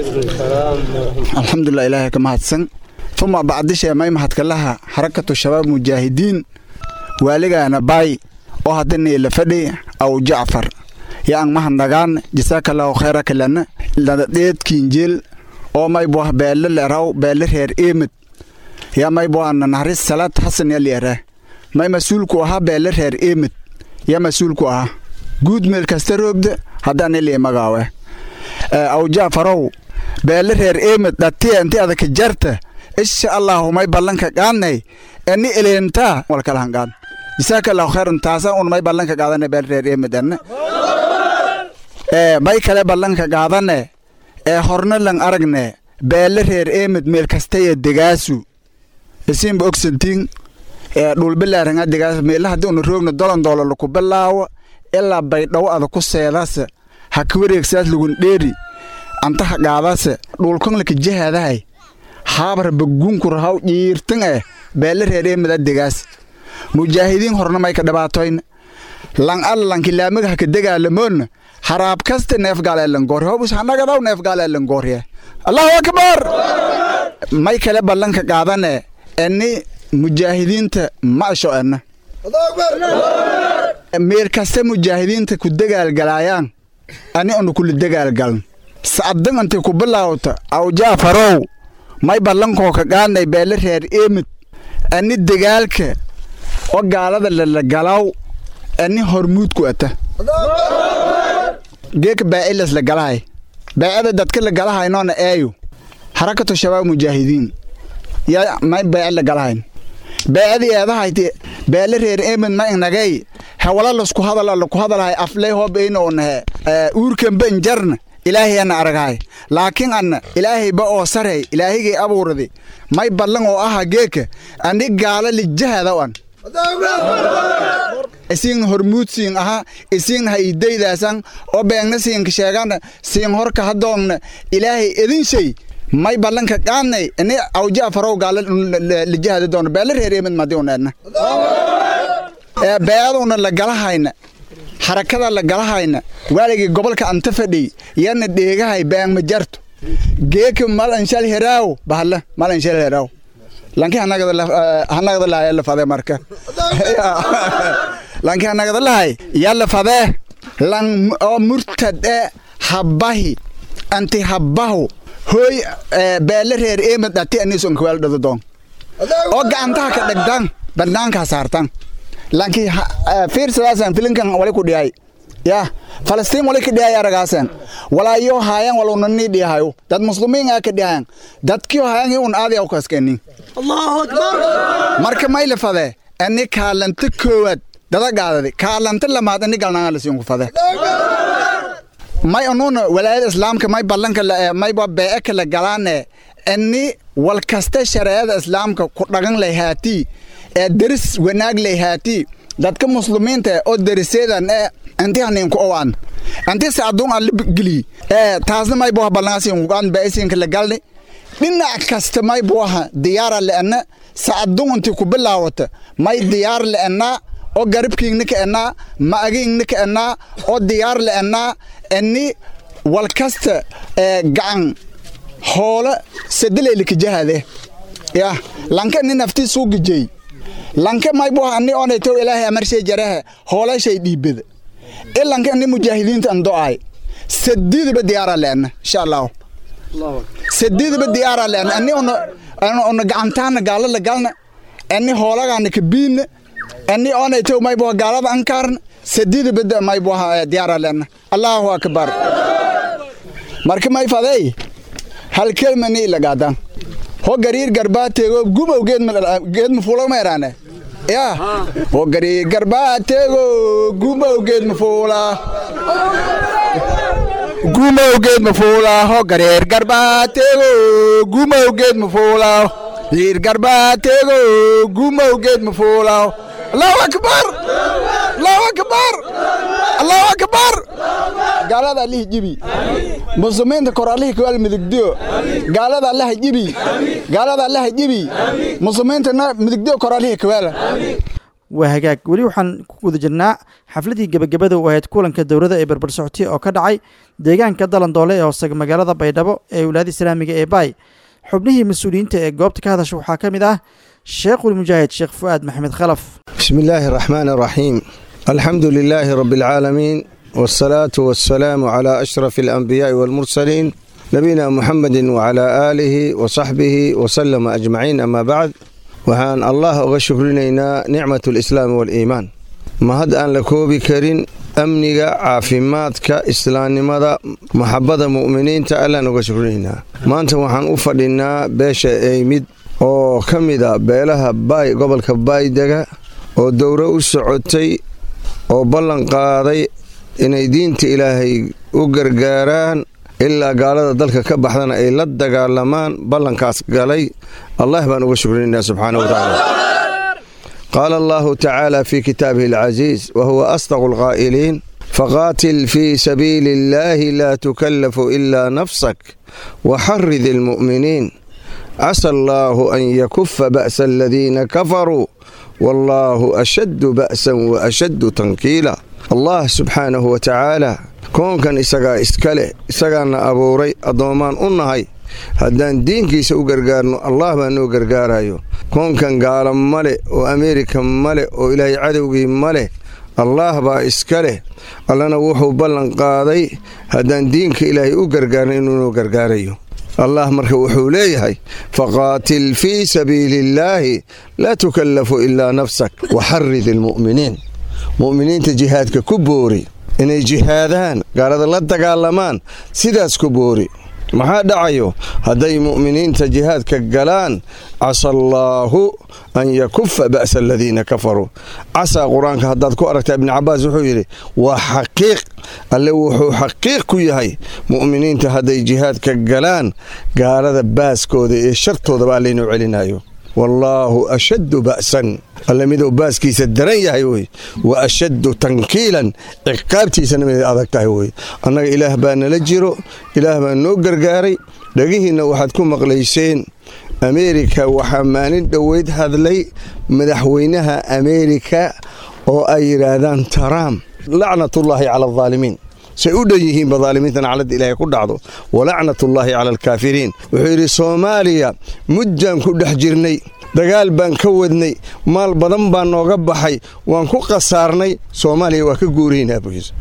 alxamdulilah ilaahay ka mahadsan uma bacdisha may mahadkalaha xarakatu shabaab mujaahidiin waaligaana baay oo haddana ila fadhi aw jacfar yaang mahadnagaan jasaakallahu khayra kalana ladadheedkiinjeel oo may buah beelle leraw beelle reer eemad yaa may buahna naxariis salaad xasan ya leera may mas-uulku ahaa beelle reer eemad yaa mas-uulku ahaa guud meel kasta roogda haddaan ilii magaawe aw jaafarow beelle reer eemad dhatiya inti adaka jarta insha allahu may ballanka qaadnay eni eleentaa walkala hanqaad jasaakallahu khayran taasa un may ballanka qaadane beelle reer eemad anna ee may kale ballanka qaadane ee horna lan aragne beele reer eemid meel kastaya degaasu isinba ogsantiin ee dhulbilaaran adigaas meelaha hadii roogna dolan doolar ku bilaawo ilaa baydhaw ada ku seedaas ha ka wareegsaad lagun dheeri anta hagaadaas dhulkan la kajahaadahay haabar bagun ku rahaw jiirtan ee beele reer eemid adigaas mujaahidiin horna may ka dhabaatoyn lan allan kilaamaga ka dagaalamoon haraab kasta neef gaaleelan goor hobus hanaga daw neef gaaleelan goorye Allahu akbar may kale ballanka qaadane ani mujaahidiinta ma sho'ana Allahu akbar meer kasta mujaahidiinta ku dagaalgalayaan ani anu ku dagaalgalan saadan anta ku bilaawta aw jaafarow may ballanko ka qaadnay beele reer eemid ani dagaalka oo gaalada la galaw ani hormuud ku ata geek baa'ilas la galahay baa'ada dadka la galahay noona eeyo harakatu shabaab mujaahidiin ya may baa'il la galahayn baa'adii eedahayti beele reer eemid ma inagay hawala la isku hadal la ku hadalay aflay hoobeeynoona uurkan banjarna ilaahay ana aragay laakiin anna ilaahay ba oo saray ilaahigay abuuradi may ballan oo aha geeka ani gaala li jahada wan isin hormuud siin aha isin haydaydasan oo beegna siin ka sheegana siin horka hadoomna ilaahay idin shay may ballanka qaanay in awjaa farow gaala li jahada doon beele reereemad maadioonana ee beeduna la galahayna harakada la galahayna waligi gobolka anta fadhi yana dheegahay baan ma jarto geek mal anshal hiraaw bahla mal anshal hiraaw lanki hanaga hanaga la yalla fade marka lanki hanaga la yalla fade lan murtad habahi anti habahu hoy beele reer eemad ati anison kwal dhado doon oo gaantaha ka dhagdan banaanka saartan lanki fiirsadaasaan filinkan wali ku dhiyay ya Falastiin wali ka dhiyay aragaasan walaayo haayan walunni dhiyahayo dad muslimiin ah ka dhiyahan dadkii haayan in aadi aw kaskeenin Allahu akbar marka may la fade ani kaalanta koowad dada gaadadi kaalanta lamaad ani galnaa la siin ku fade may onoona walaayada islaamka may ballanka may ba beeka la galaane ani wal kasta shariicada islaamka ku dhagan leeyahaati ee daris wanaag leeyahaati dadka muslimiinta oo dariseedan ee anti hanin ku owan anti saadun al gili ee taasna may boo balnaasi ugu aan beesinka la galni dhinac kasta may booha diyaara leena saadun intii ku bilaawata may diyaar leena oo garibkiina ka ena ma agiina ka ena oo diyaar leena ani wal kasta ee gacan hoola sadaleelka jahade ya lanka nin nafti suuq jey lanka may boo ani oonayto ilaahay amarshay jaraha hoola shay dhiibada ilanka ni mujaahidiinta aan do'ay saddeedba diyaar leena insha Allah Allah saddeedba diyaar leena ani on on gacantaana gaala la galna ani hoolagaana ka biin ani oonayto may boo gaalada ankarn saddeedba may boo diyaar leena Allahu akbar marka may faday hal kelmani la gaadan ho gariir garbaateego gumowgeed ma geed ma fuulo meeraane ya ho gariir garbaateego gumowgeed ma fuula gumowgeed ma fuula ho gariir garbaateego gumowgeed ma fuula gariir garbaateego gumowgeed ma fuula Allahu akbar Allahu akbar Allahu akbar galada Allah jibi muslimiinta koralihi ku almidigdo galada Allah jibi galada Allah jibi muslimiinta midigdo koralihi ku wala
waa hagaag wali waxaan ku guda jirnaa xafladii gabagabada oo ahayd kulanka dowladda ee barbar socotay oo ka dhacay deegaanka Dalandoole ee hoosaga magaalada Baydhabo ee wilaayada Islaamiga ee Baay xubnihii mas'uuliyiinta ee goobta ka hadashay waxaa kamid ah Sheekh Mujaahid Sheekh Fuad Maxamed Khalaf
Bismillahir Rahmanir Rahim Alhamdulillahi Rabbil Alamin والصلاة والسلام على أشرف الأنبياء والمرسلين نبينا محمد وعلى آله وصحبه وسلم أجمعين أما بعد وهان الله أغشكرنا نعمة الإسلام والإيمان ما هد أن لكوبي كرين أمنيك عافيماتك إسلام ماذا محبة مؤمنين تعالى نغشكرنا ما أنت وحان أفضلنا باشا أيمد أو كمدا بيلها باي قبل كباي دقا ودورة السعودتي أو بلن قاضي inay diinta ilaahay u gargaaraan ilaa gaalada dalka ka baxdana ay la dagaalamaan ballankaas galay allah baan uga shukrinayna subxaanahu watacaala qaala allahu tacaala fii kitaabihi alcaziiz wa huwa asdaqu alqaa'iliin faqaatil fii sabiili illaahi laa tukallafu ilaa nafsak waxarid almu'miniin casa allaahu an yakufa ba'sa aladiina kafaruu wallaahu ashaddu ba'san wa ashaddu tankiila allah subxaanahu wa tacaala koonkan isagaa iska leh isagaana abuuray addoommaan u nahay haddaan diinkiisa u gargaarno allah baa noo gargaarayo koonkan gaala ma leh oo ameerika ma leh oo ilaahay cadowgii ma leh allaah baa iska leh allana wuxuu ballan qaaday haddaan diinka ilaahay u gargaarno inuu noo gargaarayo allah marka wuxuu leeyahay faqaatil fii sabiili illaahi laa tukallafu ilaa nafsak waxarid almu'miniin mu'miniinta jihaadka ku boori inay jihaadaan gaalada la dagaalamaan sidaas ku boori maxaa dhacayo hadday mu'miniinta jihaadka galaan casa allaahu an yakufa ba'sa aladiina kafaruu casaa qur-aanka haddaad ku aragtaa ibni cabbaas wuxuu yidhi waa xaqiiq alle wuxuu xaqiiq ku yahay mu'miniinta hadday jihaadka galaan gaalada baaskooda iyo shartoodaba allaynoo celinayo wallaahu ashaddu ba'san alle miduu baaskiisa daran yahay wey wa ashaddu tankiilan ciqaabtiisana miday adag tahay wey annaga ilaah baa nala jiro ilaah baa noo gargaaray dhagihiinna waxaad ku maqlayseen ameerika waxaa maalin dhoweyd hadlay madaxweynaha ameerika oo ay yidhaahdaan taraam lacnatullaahi cala aldaalimiin say u dhan yihiinba daalimiintan calada ilaahay ku dhacdo walacnatullaahi cala alkaafiriin wuxuu yidhi soomaaliya muddaan ku dhex jirnay dagaal baan ka wadnay maal badan baa nooga baxay waan ku khasaarnay soomaaliya waa ka guuraynaa bugiisa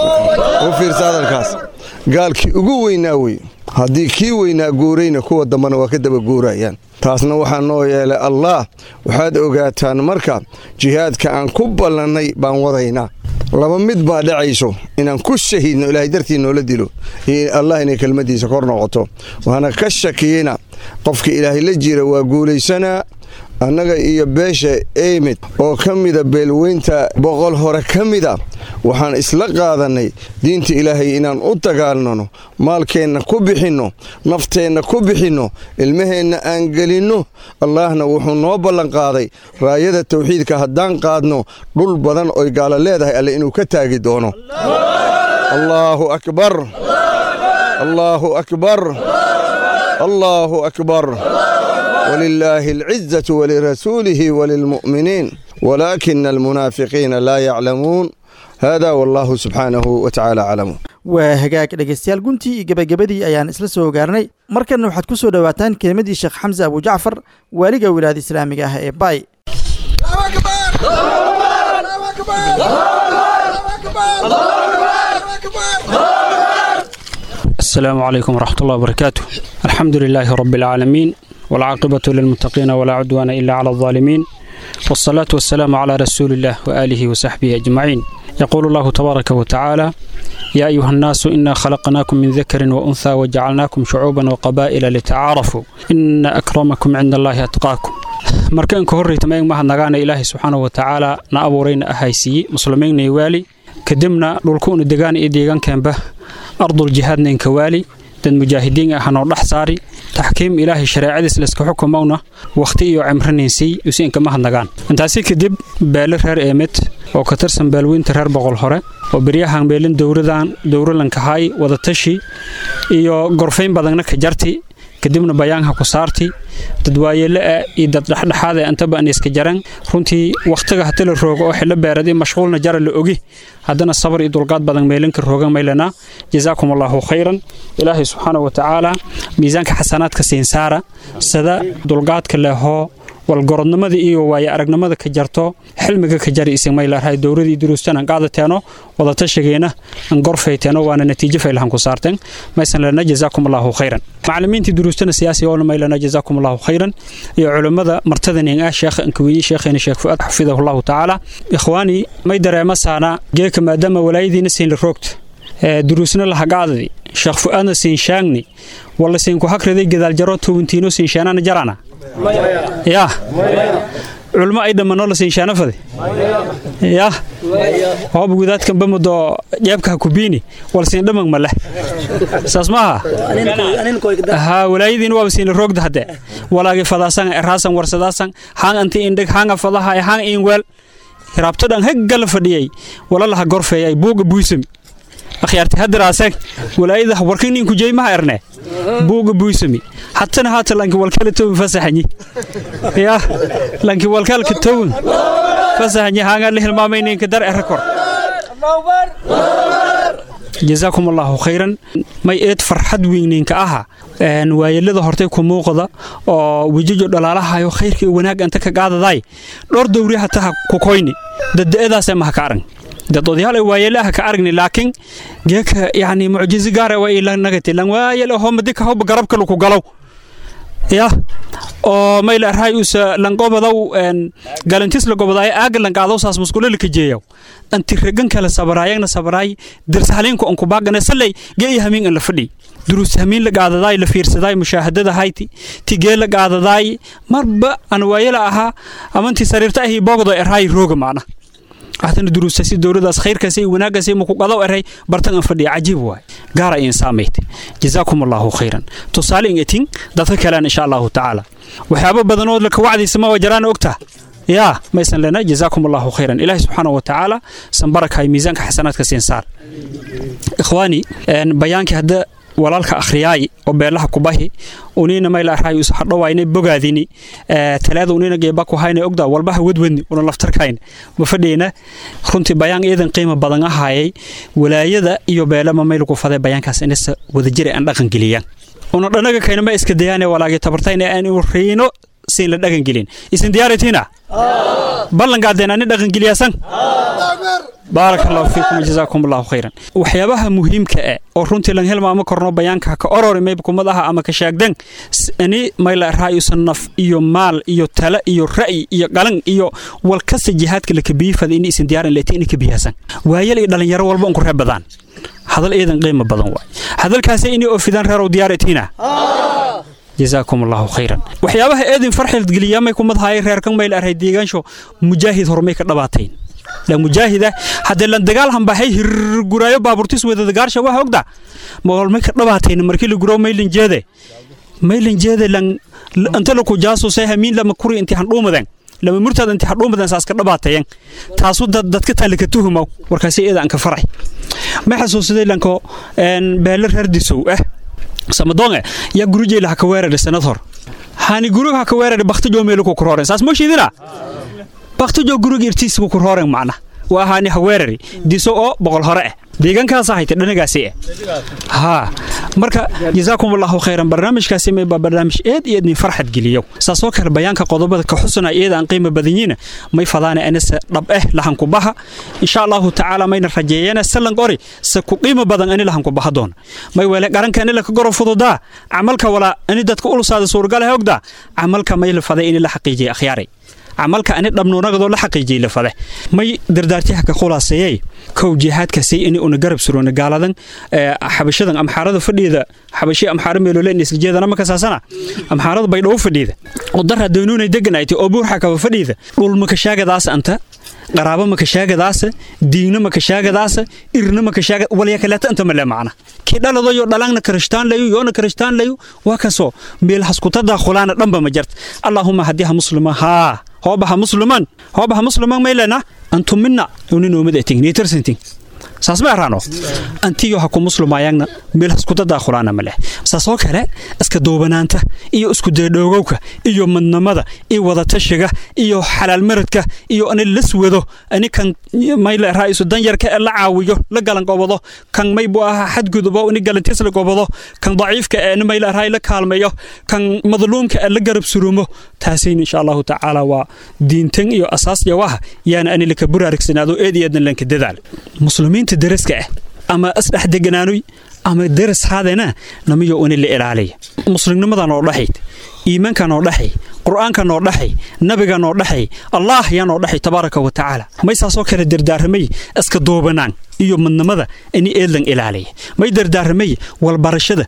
u fiirsa hadalkaas gaalkii ugu weynaa wey haddii kii weynaa guurayna kuwa dambana waa ka daba guurayaan taasna waxaa noo yeelay allaah waxaad ogaataan marka jihaadka aan ku ballannay baan wadaynaa laba mid baa dhacayso inaan ku shahiidno ilaahay dartii noola dilo iyo allah inay kelmaddiisa kor noqoto waana ka shakiyena qofka ilaahay la jira waa guulaysanaa annaga iyo beesha eymid oo ka mida beelweynta boqol hore ka mida waxaan isla qaadannay diinta ilaahay inaan u dagaalnano maalkeenna ku bixinno nafteenna ku bixinno ilmaheenna aan gelinno allaahna wuxuu noo ballanqaaday raayada tawxiidka haddaan qaadno dhul badan oy gaalo leedahay alle inuu ka taagi doono allaahu akbar allaahu akbar allaahu akbar ولله العزة ولرسوله وللمؤمنين ولكن المنافقين لا يعلمون هذا والله سبحانه وتعالى أعلم
waa hagaag dhegeystayaal guntii iyo gabagabadii ayaan isla soo gaarnay markana waxaad ku soo dhawaataan kelimadii sheekh xamse abu jacfar waaliga wilaayada islaamiga ah ee bay
السلام عليكم ورحمة الله وبركاته الحمد لله رب العالمين والعاقبة للمتقين ولا عدوان إلا على الظالمين والصلاة والسلام على رسول الله وآله وصحبه أجمعين يقول الله تبارك وتعالى يا أيها الناس إنا خلقناكم من ذكر وأنثى وجعلناكم شعوبا وقبائل لتعارفوا إن أكرمكم عند الله أتقاكم مركان كهري تمام ما نغانا إلهي سبحانه وتعالى نأبورين أهيسي مسلمين يوالي كدمنا للكون الدقان إيديغان كان به أرض الجهاد ننكوالي dad mujaahidiin ahna oo dhaxsaari taxkiim ilaahi shariicadiisa la iska xukumoona waqti iyo cimraniisi useen kama hadnagaan intaasi kadib beelo reer eemid oo ka tirsan beelweynta reer boqol hore oo bariyahan beelin dowradan dowralanka hay wada tashi iyo gorfeyn badanna ka jarti kadibna bayaanka ku saarti dad waayele iyo dad dhaxdhaxaad ee intaba aan iska jaran runtii waqtiga hatel roogo oo xillo beeradii mashquulna jar la ogi haddana sabr iyo dulqaad badan meelinka roogan meelana jazaakum allahu khayran ilaahi subhanahu wa ta'ala miisaanka xasanaadka siin saara sida dulqaadka leeho والقرنمدي إيو ويا أرجنمدا كجرتو حلمك كجري اسم ما يلاه هاي دوري دروستنا قاعدة تانو وضع تشجينا نقرفه تانو وأنا نتيجة في لهم كسارتين مثلا لنا جزاكم الله خيرا معلمين تدروستنا سياسي ولا ما لنا جزاكم الله خيرا يا علماء مرتدين يا شيخ انكوي شيخ شيخ فؤاد حفظه الله تعالى إخواني ما يدري مسانا جيك ما دام ولايدي نسين الروكت دروسنا لها قاعدة شيخ فؤاد نسين شانني والله سين كهكر ذي جذال جرات وانتينو سين شاننا جرانا يا علماء أيضا من الله سينشان فذي يا هو بقولات كم بمدو جابك كوبيني والسين دمك مله ساسمها ها ولا يدين وابسين الروق ده هذا ولا فضاسان الراسان ورصداسان هان أنت عندك هان فضاها هان إنوال رابطة هجل فديي ولا الله غرفة أي بوق بوسم أخيارتي هذا راسك ولا إذا وركني كوجي ما إرنا بوق بوسمي حتى نهات لانك والكل توم فسحني يا لانك والكل كتوم فسحني هانا اللي المامين كدر أركور جزاكم الله خيرا ما يأت فرحد وينين كأها أن ويلذ هرتكم موقظة ووجود دلالها يو خير كي وناك أنت كقاعدة ذاي لور دوري حتى كوكويني ضد إذا سمح كارن ضد ذي ويلها كارني لكن جاك يعني معجزة جارة وإلا نجتي لان ويله هم ديك هو بقرب كلو كقلو يا أو ما إلى رأيوس لانقوم ذو أن قالنتيس لقوم ذاي أقل لانقاضو ساس مسكولة لك جيو أنت رجعن كلا صبراي أنا صبراي درس حالين كو أنكو باقنا سلي جاي همين الفدي دروس همين لقاعدة ذاي لفيرس ذاي مشاهدة ذا هايتي تيجي لقاعدة ذاي مربى أنا ويلا أها أما أنت سريرته هي باقضة إرهاي روج معنا أحسن دروس سي دورة داس خير كسي وناقة سي مقوقضة إرهاي برتن فدي عجيب واي قارا إنسان ميت جزاكم الله خيرا تصالين إتين دثك لنا إن شاء الله تعالى وحابب بدنود لك وعد السماء وجران وقتها يا ما يسن لنا جزاكم الله خيرا إلهي سبحانه وتعالى سنبارك هاي ميزانك حسناتك سينسار إخواني أن بيانك هذا walaalka akhriyay oo beelaha ku bahi unina ma ilaahay us xadho waa inay bogaadini ee talaada unina geeba ku hayna ogda walbaha wadwadni una laftarkayn ma fadhiina runtii bayaan eedan qiimo badan ahaayay walaayada iyo beelama meel ku faday bayaankaas in is wada jira aan dhaqan geliyaan una dhanaga kayna ma iska dayaanay walaagay tabartayna aan u riino siin la dhaqan gelin isin diyaaratina ballan qaadeen aan dhaqan geliyasan بارك الله فيكم جزاكم الله خيرا وحيابها مهمة oo runtii lan helma ama korno bayaanka ka orori may kumadaha ama ka sheegdan ani mayla raayusan naf iyo maal iyo tala iyo ra'yi iyo galan iyo wal kasta jihadka la kabiifad in isin diyaaran leetiin ka biyasan waayeel ay dhalinyaro walba ku reebadaan hadal eedan qiimo badan waay hadalkaas in oo fidan reero diyaaratina جزاكم الله خيرا وحيابها ايدن فرحل قليا ما يكون مدهاي reerkan mayl aray deegansho mujaahid hormay ka dhabaatayn la mujaahida hadda lan dagaal han baxay hir guraayo baaburtis wada dagaarsha waxa ogda ma walmay ka dhabaatayn markii la guro maylin jeede maylin jeede lan anta la ku jaaso say hamiin lama kuri intii han dhuumadan lama murtada intii han dhuumadan saas ka dhabaatayn taasu dad dadka talika tuhumo warkaasi eedan ka faray ma xasuusaday lanko een beelar herdisow ah سمدونه يا جروجي لها كوارد السنظهر هاني جروجها كوارد بختجو ميلو كورورن ساس مش يدنا بختجو جروج ارتيس كورورن معنا وهاني هوارري دي سو بقول هراء ديغان كان صحيت دنغاسي ها marka جزاكم الله خيرا barnaamijkaasi may barnaamij eed eedni farxad geliyo saasoo kale bayaanka qodobada ka xusana eedan qiimo badanyina may fadaan anas dhab eh lahan ku baha insha Allah taala mayna rajeeyana salan qori sa ku qiimo badan ani lahan ku baha doon may wala garanka ani la ka goro fududa amalka wala ani dadka ulusaada suurgal ah ogda amalka may la faday in la xaqiijiyo akhyari عملك أنا دبنا نقدر لحق يجي لفظه ما يدردارتي حق خلاصية كو جهات كسي إني أنا جرب سرون قالدن حبشة أم حارض فديدة حبشة أم حارم يلولين نسل جيدا أنا ما كساسنا أم حارض بيلو فديدة وضرها دينون يدقنا يتي أبور حكوا فديدة قول مكشاجة داس أنت قرابة مكشاجة داس دينه مكشاجة داس إرنه مكشاجة ولا يكلت أنت ملا معنا كده لذا يو دلنا كريستان ليو يونا كريستان ليو وكسو بيل حسكوت داخلنا رمب مجرد اللهم هديها مسلمة ها هو بها مسلمان هو بها مسلمان ما لنا أنتم منا ونينو مدتين نيترسنتين ساسمع رانو أنتيو حكم مسلم عيانا ميل حسكوت داخلنا مله ساسوك هلا اسك دوبنانته إيو اسك دوغوك إيو من نمذا إيو وضع تشجع إيو حلال مردك إيو أن اللسوده أني كان ميل رئيس الدنيا كألا عاويه لقالن قبضه كان ما يبغى حد جذبه وني قالن تسل قبضه كان ضعيف كأن ميل رأي لك هالميه كان مظلوم كألا قرب سرومه تحسين إن شاء الله تعالى ودين تين إيو أساس يواه يعني أني لك برارك سنادو إيدي أدن لنك دذال مسلمين تدرس كأ أما أصلح دجنانوي أما درس هذا أنا نمي يؤون اللي عليه مسلم نمضى نور لحيت إيمان كان نور لحي قرآن كان نور لحي نبي كان نور لحي الله يا نور لحي تبارك وتعالى ما يساسوكر الدردار مي أسك دوبنان يوم من نمضى إني إيلن إلى عليه ما يدردار مي والبرشدة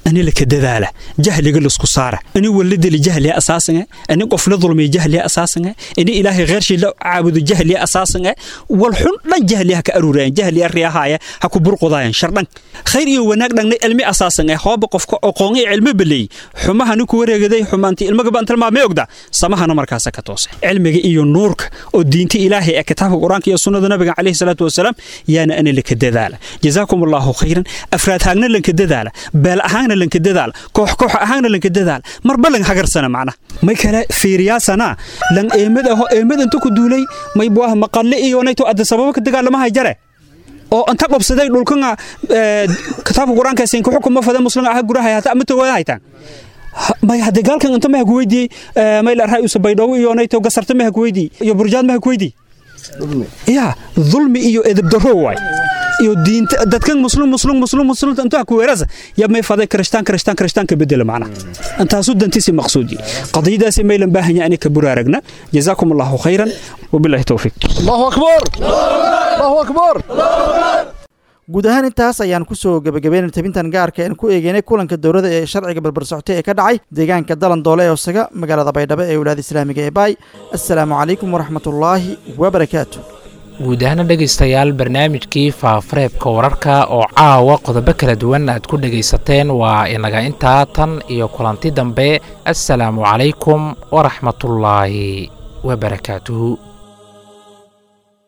أنا لك دذالة جهل جلس كسارة أنا ولد لي جهل يا أساسا أنا قفل ظلمي جهل يا أساسا أنا إلهي غير شيء لا عابد الجهل يا أساسا والحن لا جهل يا كأرورين جهل يا رياهاية هكو برقضاين شرطا خير يوناك دعنا علمي أساسا هو بقف قواني علمي بلي حما هنكوري جدي حمانتي المجب أنت ما ميقدر سماها نمركاسة كتوس علمي إيو نورك ودينتي إلهي كتاب القرآن كي السنة النبي عليه الصلاة والسلام يعني أنا لك دذالة جزاكم الله خيرا أفراد هاجنا لك دذالة بل هاجنا لك دذالة كوح كوح هاجنا لك دذالة مربلن هاجر سنة معنا ما يكلا في رياسنا لن إيمد هو إيمد أنتو كدولي ما يبوه مقال لي ونيتو أد سببك تقال ما هيجره أو أنت قب صدق لولكنا كتاب القرآن كسين كحكم ما فدا مسلم أحد جراه هتا أمتو ويايتان ما يهدي قال كان أنت ما هجويدي ما يلا رأي سبيدوي ونيتو قصرت ما هجويدي يا برجال ما هجويدي يا ظلم إيو إذا بدروي إيو دين دتكن مسلم مسلم مسلم مسلم أنتوا كويرز يا ما يفضل كريستان كريستان كريستان كبدل معنا أنت صد أنت سي مقصودي قضية سي ميلن باهن يعني كبرارجنا جزاكم الله خيرا وبالله التوفيق
الله أكبر الله أكبر
guud ahaan intaas ayaan ku soo gabagabeynay tabintan gaarka aan ku eegeynay kulanka dowladda ee sharciga barbar socotay ee ka dhacay deegaanka dalan doole ee Osaga magaalada Baydhabo ee wilaayada Islaamiga ee Baay assalaamu calaykum waraxmatullaahi wabarakaatuh
guud ahaan dhageystayaal barnaamijkii faafareebka wararka oo caawa qodobo kala duwan aad ku dhageysateen waa inaga intaa tan iyo kulanti dambe assalaamu calaykum waraxmatullaahi wabarakaatuh